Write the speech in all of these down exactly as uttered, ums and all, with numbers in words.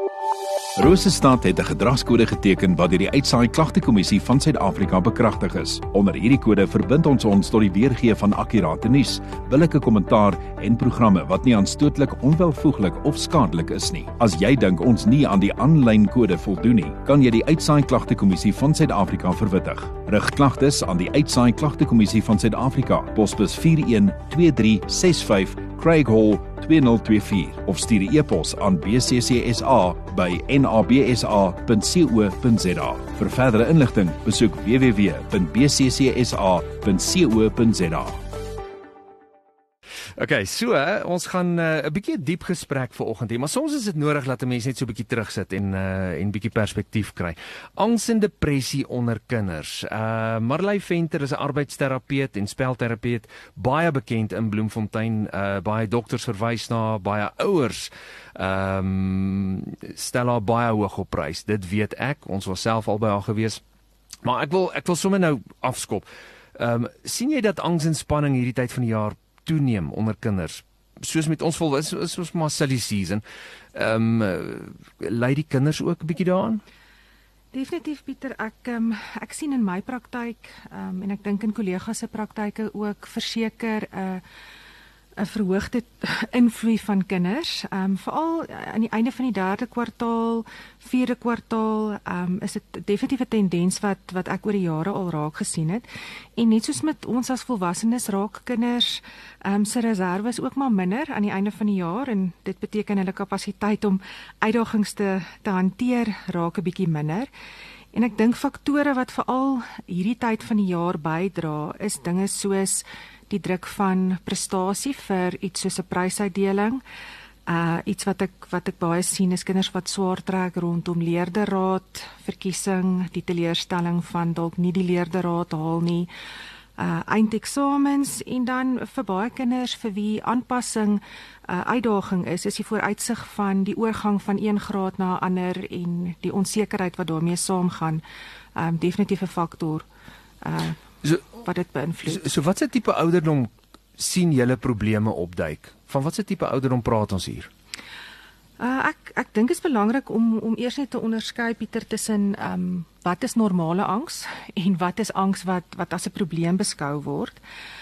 Rosestad het 'n gedragskode geteken wat deur die Uitsaai Klagtekommissie van Suid-Afrika bekragtig is. Onder hierdie kode verbind ons ons tot die weergee van akkurate nuus, billike kommentaar en programme wat nie aanstootlik, onwelvoeglik of skadelik is nie. As jy dink ons nie aan die aanlyn kode voldoen nie, kan jy die Uitsaai Klagtekommissie van Suid-Afrika verwittig. Rig klagtes aan die Uitsaai Klagtekommissie van Suid-Afrika, posbus vier een twee drie ses vyf, Craig Hall twee nul twee vier of stuur 'n e-pos aan b c c s a by n a b s a punt co punt z a. Vir verdere inligting, besoek w w w punt b c c s a punt co punt z a. Okay, so ons gaan 'n uh, bietjie diep gesprek vanoggend hê, maar soms is dit nodig dat 'n mens net so 'n bietjie terugsit en uh, en bietjie perspektief kry. Angs en depressie onder kinders. Uh Marley Venter is 'n arbeidsterapeut en spelterapeut, baie bekend in Bloemfontein. Uh baie dokters verwys na, baie ouers ehm um, stel haar baie hoog op prys. Dit weet ek. Ons was self al by haar gewees. Maar ek wil ek wil sommer nou afskop. Ehm um, sien jy dat angs en spanning hierdie tyd van die jaar toeneem onder kinders, soos met ons volwassenes, soos maar silly season, ehm um, lei die kinders ook 'n bietjie daaraan? Definitief, Pieter, ek um, ek sien in my praktyk um, en ek dink in kollegas se praktyke ook verseker 'n uh, 'n verhoogde invloed van kinders. Um, veral aan die einde van die derde kwartaal, vierde kwartaal, um, is dit definitief 'n tendens wat wat ek oor die jare al raak gesien het. En net soos met ons as volwassenes raak kinders um, se reserves ook maar minder aan die einde van die jaar, en dit beteken hulle kapasiteit om uitdagings te, te hanteer raak 'n bietjie minder. En ek dink faktore wat veral hierdie tyd van die jaar bydra, is dinge soos die druk van prestasie vir iets soos 'n prysuitdeling. Uh iets wat ek wat ek baie sien is kinders wat swaar trek rondom leerderaad verkiesing, die teleurstelling van dalk nie die leerderaad haal nie, uh eindeksamens, en dan vir baie kinders vir wie aanpassing uh, uitdaging is, is die vooruitsig van die oorgang van een graad na 'n ander en die onsekerheid wat daarmee saamgaan, um, definitief 'n faktor uh, so, wat dit beïnvloed. So, so watse tipe ouderdom sien julle probleme opduik? Van watse tipe ouderdom praat ons hier? Uh, ek ek dink dit is belangrik om om eers net te onderskei, Pieter, tussen um, wat is normale angs en wat is angs wat wat as 'n probleem beskou word.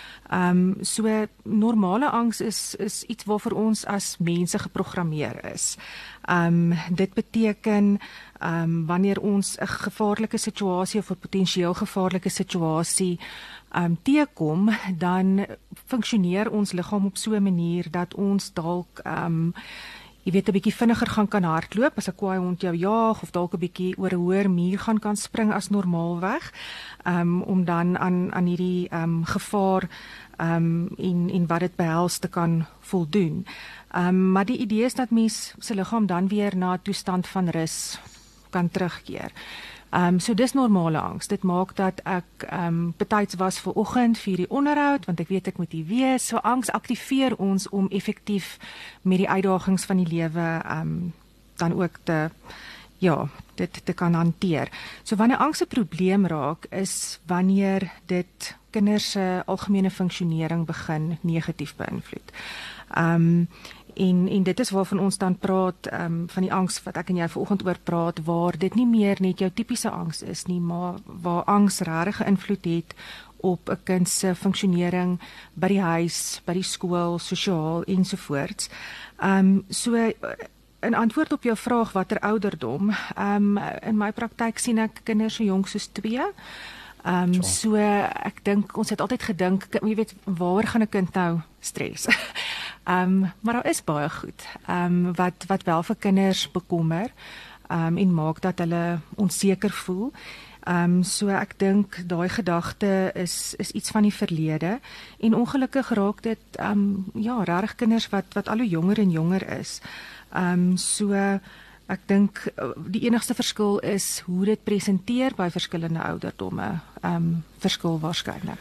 Um, so normale angs is is iets waarvoor ons as mense geprogrammeer is. Um, dit beteken um, wanneer ons 'n gevaarlike situasie of 'n potensieel gevaarlike situasie um, teekom, dan funksioneer ons liggaam op so 'n manier dat ons dalk um, jy weet 'n bietjie vinniger gaan kan hardloop as 'n kwaai hond jou jaag, of dalk 'n bietjie oor 'n hoër muur gaan kan spring as normaalweg, um, om dan aan aan hierdie um, gevaar um, en en wat dit behels te kan voldoen. Um, maar die idee is dat mens se liggaam dan weer na 'n toestand van rus kan terugkeer. Um, so dis normale angs. Dit maak dat ek um, betyds was vir oggend vir die onderhoud, want ek weet ek moet hier wees. So angs aktiveer ons om effektief met die uitdagings van die lewe um, dan ook te ja, dit te kan hanteer. So wanneer angs 'n probleem raak, is wanneer dit kinders se algemene funksionering begin negatief beïnvloed. Um, En, en dit is waarvan ons dan praat, um, van die angs wat ek en jy vanoggend oor praat, waar dit nie meer net jou tipiese angs is nie, maar waar angs regtig 'n invloed het op 'n kind se funksionering by die huis, by die skool, sosiaal ensovoorts. Um, so in antwoord op jou vraag watter ouderdom, um, in my praktyk sien ek kinders so jonk soos twee. Um, so ek dink ons het altyd gedink, jy weet, waar gaan 'n kind nou stres? Um, maar daar is baie goed um, wat, wat wel vir kinders bekommer um, en maak dat hulle onseker voel. Um, so ek dink daai gedagte is, is iets van die verlede, en ongelukkig raak dit um, ja, regtig kinders wat, wat al hoe jonger en jonger is. Um, so ek dink die enigste verskil is hoe dit presenteer by verskillende ouderdomme, um, verskil waarskynlik.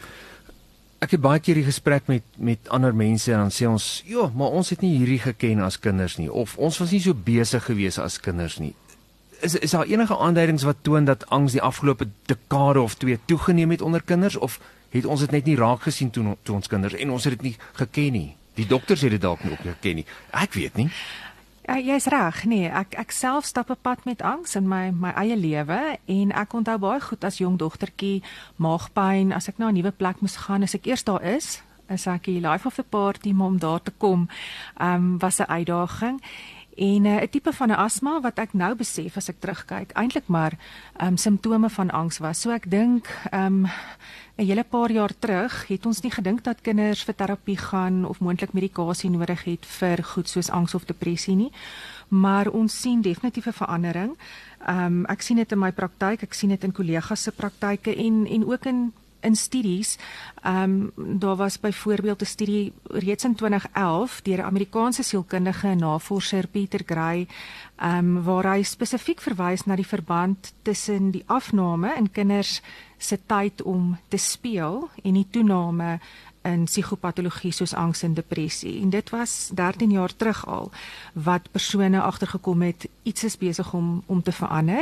Ek het baie keer die gesprek met met ander mense en dan sê ons, ja, maar ons het nie hierdie geken as kinders nie, of ons was nie so besig gewees as kinders nie. Is is daar enige aanduidings wat toon dat angs die afgelope dekade of twee toegeneem het onder kinders, of het ons dit net nie raak gesien toe, toe ons kinders, en ons het dit nie geken nie? Die dokters het dit dalk nie ook geken nie. Ek weet nie. Ja, jy's reg, nee, ek ek self stap 'n pad met angs in my my eie lewe en ek onthou baie goed as jong dogtertjie maagpyn, as ek na 'n nuwe plek moes gaan, as ek eers daar is, is ek die life of the party, maar om daar te kom, um, was 'n uitdaging. En 'n uh, tipe van 'n asma wat ek nou besef as ek terugkyk, eintlik maar um, simptome van angs was. So ek dink um, 'n hele paar jaar terug het ons nie gedink dat kinders vir terapie gaan of moontlik medikasie nodig het vir goed soos angs of depressie nie. Maar ons sien definitief 'n verandering. Um, ek sien dit in my praktyk, ek sien dit in kollegas se praktyke en en ook in in studies. Um, daar was byvoorbeeld 'n studie reeds in twintig elf deur 'n Amerikaanse sielkundige en navorser Peter Gray, um, waar hy spesifiek verwys na die verband tussen die afname in kinders se tyd om te speel en die toename in psigopatologie soos angs en depressie. En dit was dertien jaar terug al wat persone agtergekom het iets is besig om om te verander.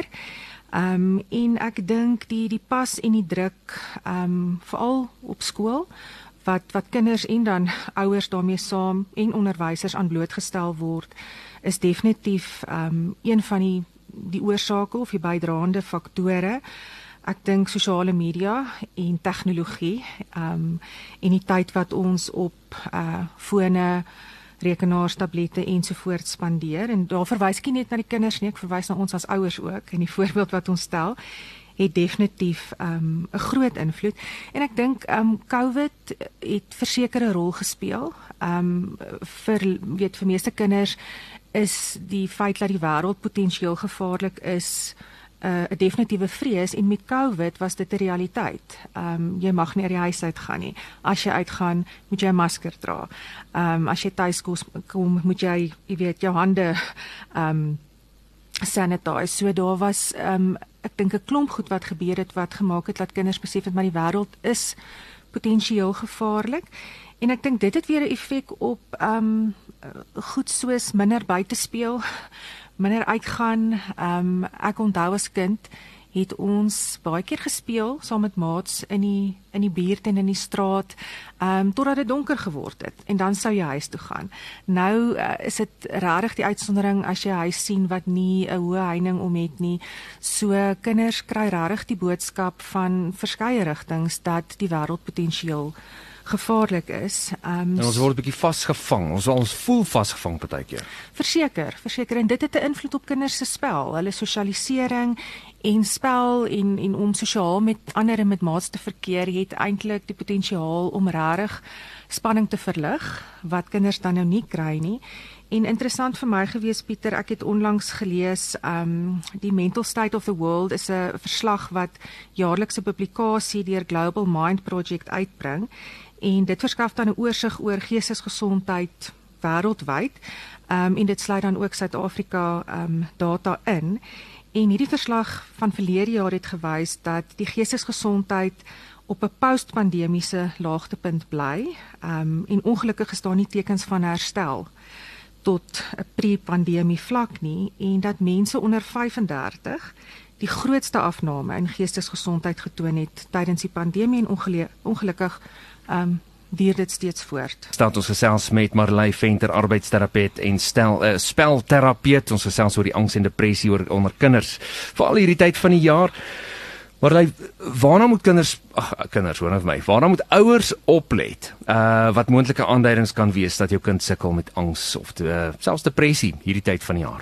Um, en ek dink die die pas en die druk, um, veral op skool, wat wat kinders en dan ouers daarmee saam en onderwysers aan blootgestel word, is definitief um, een van die die oorsake of die bydraende faktore. Ek dink sosiale media en tegnologie, um, en die tyd wat ons op uh, fone, rekenaars, tablette ensovoorts spandeer, en daar verwys ek nie net na die kinders nie, ek verwys na ons as ouers ook, en die voorbeeld wat ons stel, het definitief 'n um, groot invloed, en ek dink um, COVID het versekerde rol gespeel, um, vir, weet, vir meeste kinders is die feit dat die wêreld potensieel gevaarlik is, 'n uh, definitiewe vrees, en met COVID was dit 'n realiteit. Um, jy mag nie uit die huis uitgaan nie. As jy uitgaan, moet jy 'n masker dra. Um, as jy tuis kom, moet jy, jy weet, jou hande um, sanitize. So daar was, um, ek dink 'n klomp goed wat gebeur het, wat gemaak het dat kinders besef het, maar die wêreld is potensieel gevaarlik. En ek dink dit het weer 'n effek op um, goed soos minder buite speel, minder uitgaan. Um, ek onthou as kind het ons baie keer gespeel saam met maats in die in die buurt en in die straat, um, totdat dit donker geword het, en dan sou jy huis toe gaan. Nou uh, is dit regtig die uitsondering as jy 'n huis sien wat nie 'n hoë heining om het nie. So kinders kry regtig die boodskap van verskeie rigtings dat die wêreld potensieel gevaarlik is. Um, en ons word 'n bietjie vasgevang. Ons ons voel vasgevang partykeer. Verseker, verseker, en dit het 'n invloed op kinders se spel, hulle sosialisering en spel en en om sosiaal met ander en met maats te verkeer, het eintlik die potensiaal om regtig spanning te verlig wat kinders dan nou nie kry nie. En interessant vir my gewees, Pieter, ek het onlangs gelees, um, die Mental State of the World is 'n verslag wat jaarlikse publikasie deur Global Mind Project uitbring, en dit verskaf dan 'n oorsig oor geestesgesondheid wêreldwyd, um, en dit sluit dan ook Suid-Afrika um, data in. En hierdie verslag van verlede jaar het gewys dat die geestesgesondheid op 'n post-pandemiese laagtepunt bly, um, en ongelukkig is daar nie tekens van herstel tot 'n pre-pandemie vlak nie, en dat mense onder vyf en dertig die grootste afname in geestesgesondheid getoon het tydens die pandemie, en ongeluk, ongelukkig um, duur dit steeds voort. Staat ons gesels met Marley Venter, arbeidsterapeut en stel, uh, spelterapeut. Ons gesels oor die angs en depressie oor, onder kinders, veral hierdie tyd van die jaar. Marley, waarna moet kinders, ag kinders, hoor nou vir my, waarna moet ouers oplet, uh, wat moontlike aanduidings kan wees dat jou kind sukkel met angs of uh, selfs depressie hierdie tyd van die jaar?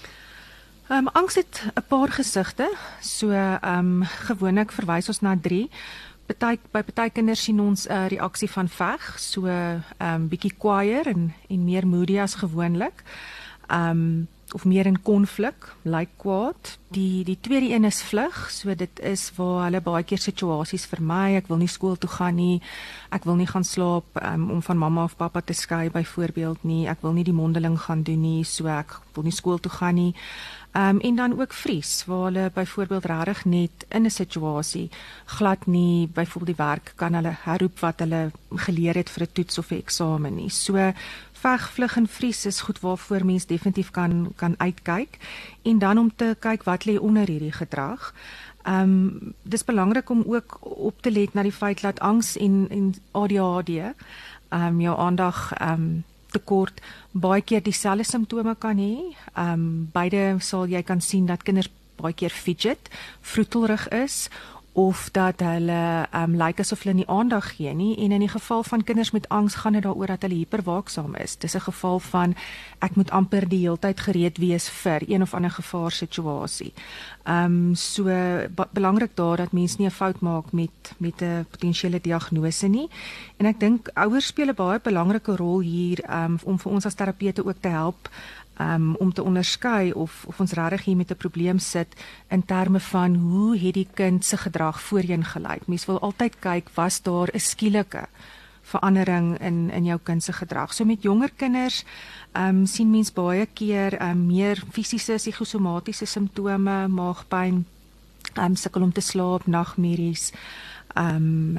Um, angs het 'n paar gesigte, so um, gewoonlik verwys ons na drie. Party, by party kinders sien ons 'n uh, reaksie van veg, so um, bietjie kwaaier en, en meer moody as gewoonlik, um, of meer in konflik, lyk kwaad. Die, die tweede een is vlug, so dit is waar hulle baie keer situasies vermy, ek wil nie skool toe gaan nie, ek wil nie gaan slaap um, om van mamma of pappa te skei byvoorbeeld nie, ek wil nie die mondeling gaan doen nie, so ek wil nie skool toe gaan nie. Um, en dan ook vries, waar hulle byvoorbeeld regtig net in 'n situasie glad nie, byvoorbeeld die werk kan hulle herroep wat hulle geleer het vir 'n toets of 'n eksamen nie. So veg, vlug en vries is goed waarvoor mens definitief kan kan uitkyk, en dan om te kyk wat lê onder hierdie gedrag. Um, dis belangrik om ook op te let na die feit dat angs en, en A D H D um, jou aandag um, tekort baie keer dieselfde simptome kan hê. Um, beide sal jy kan sien dat kinders baie keer fidget, vroetelrig is, of dat hulle um, lyk asof hulle nie aandag gee nie, en in die geval van kinders met angs gaan dit daaroor dat hulle hiperwaaksaam is. Dis 'n geval van ek moet amper die hele tyd gereed wees vir een of ander gevaarsituasie. Um, so be belangrik daar dat mense nie 'n fout maak met met 'n potensiële diagnose nie. En ek dink ouers speel 'n baie belangrike rol hier um, om vir ons as terapeute ook te help Um, om te onderskei of, of ons regtig hier met 'n probleem sit in terme van hoe het die kind se gedrag voorheen gelyk. Mens wil altyd kyk, was daar 'n skielike verandering in in jou kind se gedrag. So met jonger kinders um, sien mens baie keer um, meer fisiese psigosomatiese simptome, maagpyn, um, sukkel om te slaap, nagmerries, um,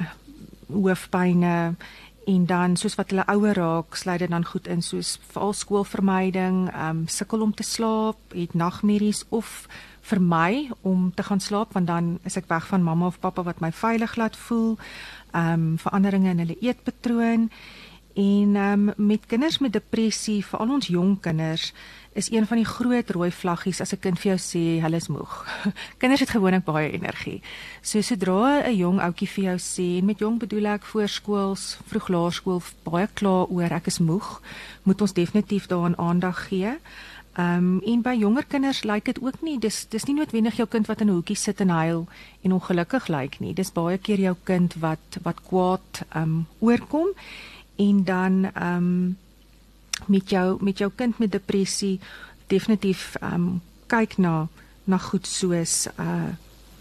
hoofpyne. En dan soos wat hulle ouer raak, sluit dit dan goed in soos veral skoolvermyding, um, sukkel om te slaap, het nagmerries of vermy om te gaan slaap want dan is ek weg van mamma of pappa wat my veilig laat voel, um, veranderinge in hulle eetpatroon. En um, met kinders met depressie, veral ons jong kinders, is een van die groot rooi vlaggies as 'n kind vir jou sê hulle is moeg. Kinders het gewoonlik baie energie. So sodra 'n jong ouetjie vir jou sê, en met jong bedoel ek voorskools, vroeg laerskool, baie klaar oor ek is moeg, moet ons definitief daaraan aandag gee. Um, en by jonger kinders lyk dit ook nie, dis dis nie noodwendig jou kind wat in 'n hoekie sit en huil en ongelukkig lyk nie. Dis baie keer jou kind wat wat kwaad um, oorkom. En dan um, met jou met jou kind met depressie definitief um, kyk na na goed soos uh,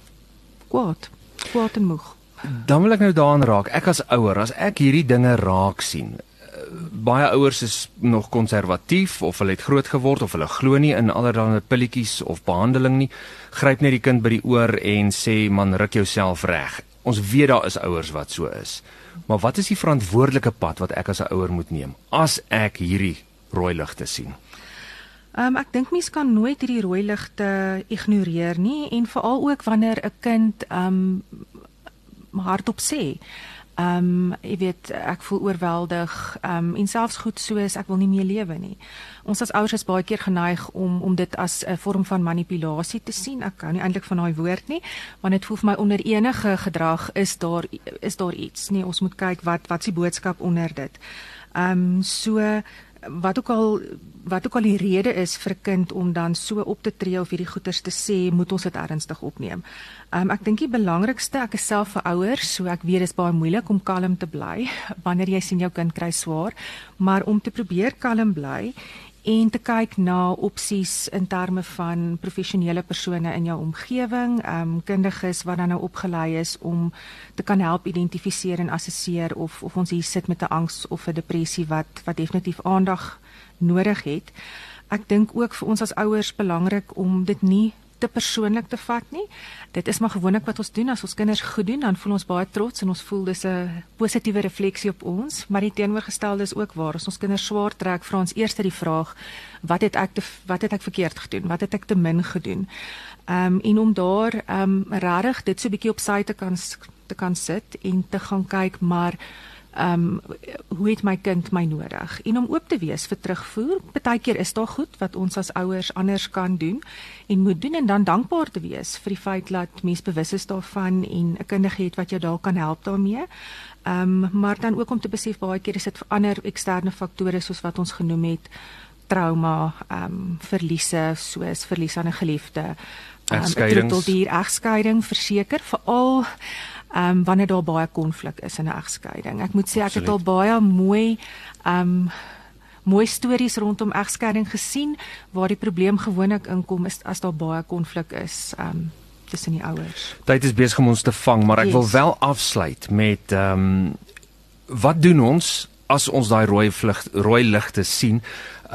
kwaad, kwaad en moeg. Dan wil ek nou daaraan raak. Ek as ouer, as ek hierdie dinge raak sien, baie ouers is nog konservatief of hulle het groot geword of hulle glo nie in allerlei pilletjies of behandeling nie. Gryp net die kind by die oor en sê man, ruk jouself reg. Ons weet daar is ouers wat so is. Maar wat is die verantwoordelike pad wat ek as 'n ouer moet neem as ek hierdie rooi ligte sien? Um, ek dink mens kan nooit hierdie rooi ligte ignoreer nie, en veral ook wanneer 'n kind um, hardop sê. Um, jy weet, ek voel oorweldig, um, en selfs goed soos ek wil nie meer lewe nie. Ons as ouers is baie keer geneig om om dit as 'n vorm van manipulasie te sien. Ek hou nie eintlik van daai woord nie, want dit voel vir my onder enige gedrag is daar is daar iets. Nee, ons moet kyk wat wat is die boodskap onder dit. Ehm um, so wat ook al wat ook al die rede is vir 'n kind om dan so op te tree of hierdie goeters te sê, moet ons dit ernstig opneem. Um, ek dink die belangrikste, ek is self 'n ouer, so ek weet dit is baie moeilik om kalm te bly wanneer jy sien jou kind kry swaar, maar om te probeer kalm bly en te kyk na opsies in terme van professionele persone in jou omgewing, um, kundiges wat dan nou opgelei is om te kan help identifiseer en assesseer of of ons hier sit met 'n angs of 'n depressie wat wat definitief aandag nodig het. Ek dink ook vir ons as ouers belangrik om dit nie te persoonlik te vat nie. Dit is maar gewoonlik wat ons doen. As ons kinders goed doen, dan voel ons baie trots en ons voel dis 'n positiewe refleksie op ons, maar die teenoorgestelde is ook waar. As ons kinders swaar trek, vra ons eers die vraag, wat het ek te, wat het ek verkeerd gedoen? Wat het ek te min gedoen? Um, en om daar um, regtig dit so 'n bietjie op sy te kan te kan sit en te gaan kyk, maar Um, hoe het my kind my nodig? En om oop te wees vir terugvoer. Partykeer is daar goed wat ons as ouers anders kan doen en moet doen, en dan dankbaar te wees vir die feit dat mens bewus is daarvan en 'n kundige het wat jou daar kan help daarmee. Um, maar dan ook om te besef baie keer is dit ander eksterne faktore soos wat ons genoem het, trauma, um, verliese soos verlies aan 'n geliefde, um, 'n troeteldier, egskeiding, verseker veral Um, wanneer daar baie konflik is in 'n egskeiding. Ek moet sê ek Absoluut. het al baie mooi um, mooi stories rondom egskeiding gesien waar die probleem gewoonlik inkom is as daar baie konflik is um, tussen die ouers. Tyd is besig om ons te vang, maar ek yes. wil wel afsluit met um, wat doen ons as ons daai rooi vlug, rooi ligte sien?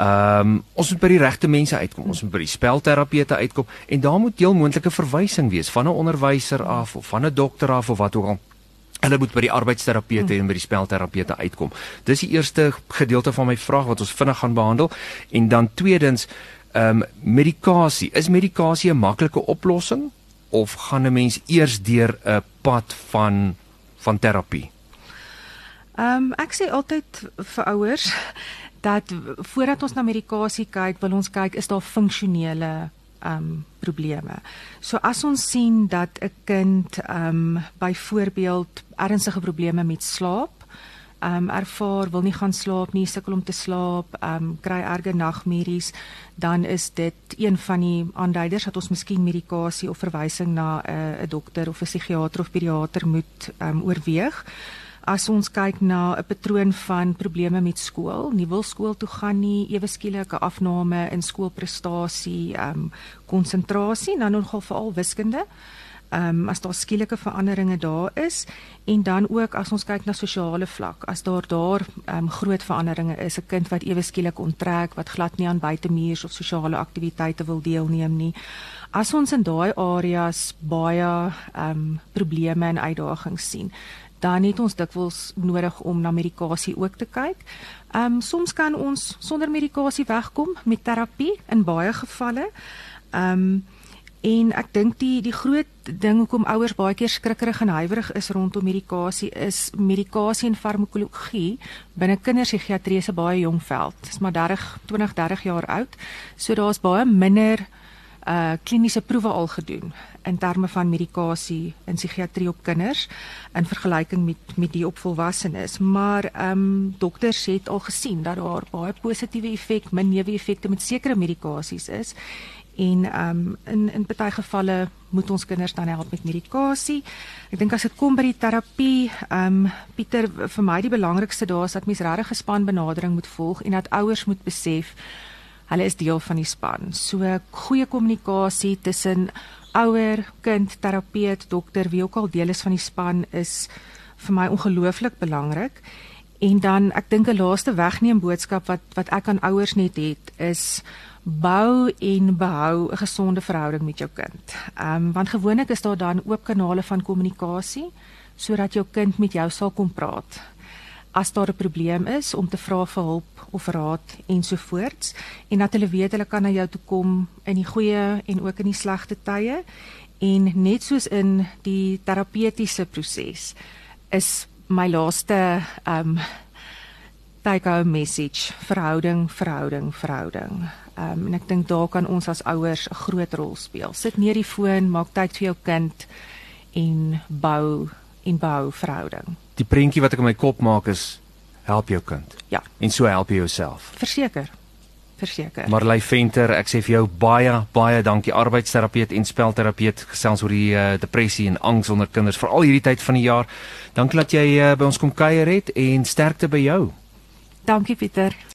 Um, ons moet by die regte mense uitkom, ons moet by die spelterapeute uitkom, en daar moet heel moontlike verwysing wees, van 'n onderwyser af, of van 'n dokter af, of wat ook al. Hulle moet by die arbeidsterapeute hmm. en by die spelterapeute uitkom. Dis die eerste gedeelte van my vraag, wat ons vinnig gaan behandel, en dan tweedens, um, medikasie. Is medikasie 'n maklike oplossing, of gaan 'n mens eers deur 'n pad van, van terapie? Um, ek sê altyd vir ouers, dat voordat ons na medikasie kyk, wil ons kyk, is daar funksionele um, probleme. So as ons sien dat 'n kind um, byvoorbeeld ernstige probleme met slaap, Um, ervaar, wil nie gaan slaap nie, sukkel om te slaap, um, kry erge nagmerries, dan is dit een van die aanduiders dat ons miskien medikasie of verwysing na 'n uh, dokter of 'n psigiater of pediater moet um, oorweeg. As ons kyk na 'n patroon van probleme met skool, nie wil skool toe gaan nie, ewe skielike afname in skoolprestasie, um, konsentrasie, dan nogal veral wiskunde. Um, as daar skielike veranderinge daar is, en dan ook as ons kyk na sosiale vlak, as daar daar um, groot veranderinge is, 'n kind wat ewe skielik onttrek, wat glad nie aan buitemuurs of sosiale aktiwiteite wil deelneem nie. As ons in daai areas baie um, probleme en uitdagings sien, dan het ons dikwels nodig om na medikasie ook te kyk. Um, soms kan ons sonder medikasie wegkom met terapie, in baie gevalle. Um, En ek dink die die groot ding hoekom ouers baie keer skrikkerig en huiwerig is rondom medikasie is medikasie en farmakologie binne kinderpsigiatrie is 'n baie jong veld. Dit is maar dertig, twintig, dertig jaar oud. So daar's baie minder uh kliniese proewe al gedoen in terme van medikasie in psigiatrie op kinders in vergelyking met met die op volwassenes. Maar ehm um, dokters het al gesien dat daar baie positiewe effek, min neeweffekte met sekere medikasies is. En um, in, in baie gevalle moet ons kinders dan help met medikasie. Ek dink as dit kom by die terapie, um, Pieter, vir my die belangrikste daar is dat mens regtig 'n spanbenadering moet volg en dat ouers moet besef, hulle is deel van die span. So goeie kommunikasie tussen ouer, kind, terapeut, dokter, wie ook al deel is van die span, is vir my ongelooflik belangrik. En dan, ek dink 'n laaste wegneem boodskap wat, wat ek aan ouers net het, is bou en behou 'n gesonde verhouding met jou kind. Um, want gewoonlik is daar dan oop kanale van kommunikasie, sodat jou kind met jou sal kom praat. As daar 'n probleem is, om te vra vir hulp of raad ensovoorts, en dat hulle weet hulle kan na jou toe kom in die goeie en ook in die slegte tye. En net soos in die terapeutiese proses, is my laaste um, take-home message, verhouding, verhouding, verhouding. Um, en ek dink daar kan ons as ouers 'n groot rol speel. Sit neer die foon, maak tyd vir jou kind en bou en bou verhouding. Die prentjie wat ek in my kop maak is, help jou kind. Ja. En so help jy jouself. Verseker. Verseker. Marley Venter, ek sê vir jou baie, baie dankie, arbeidsterapeut en spelterapeut, gesels oor die uh, depressie en angs onder kinders, veral hierdie tyd van die jaar. Dankie dat jy uh, by ons kom kuier het en sterkte by jou. Dankie Pieter.